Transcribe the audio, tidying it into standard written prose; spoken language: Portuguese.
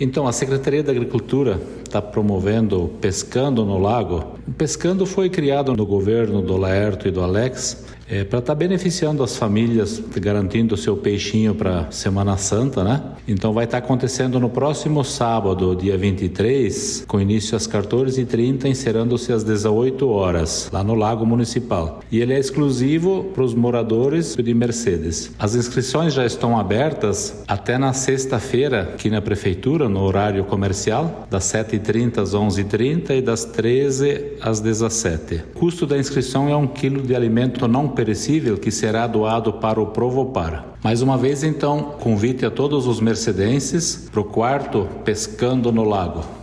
Então, a Secretaria da Agricultura está promovendo o Pescando no Lago. O Pescando foi criado no governo do Laerto e do Alex para estar beneficiando as famílias, garantindo o seu peixinho para Semana Santa, né? Então vai estar acontecendo no próximo sábado, dia 23, com início às 14h30, encerrando-se às 18 horas, lá no Lago Municipal. E ele é exclusivo para os moradores de Mercedes. As inscrições já estão abertas até na sexta-feira, aqui na Prefeitura, no horário comercial, das 7h30 às 11h30 e das 13 às 17. O custo da inscrição é 1 quilo de alimento não perecível que será doado para o Provopar. Mais uma vez, então, convite a todos os mercedenses para o 4º Pescando no Lago.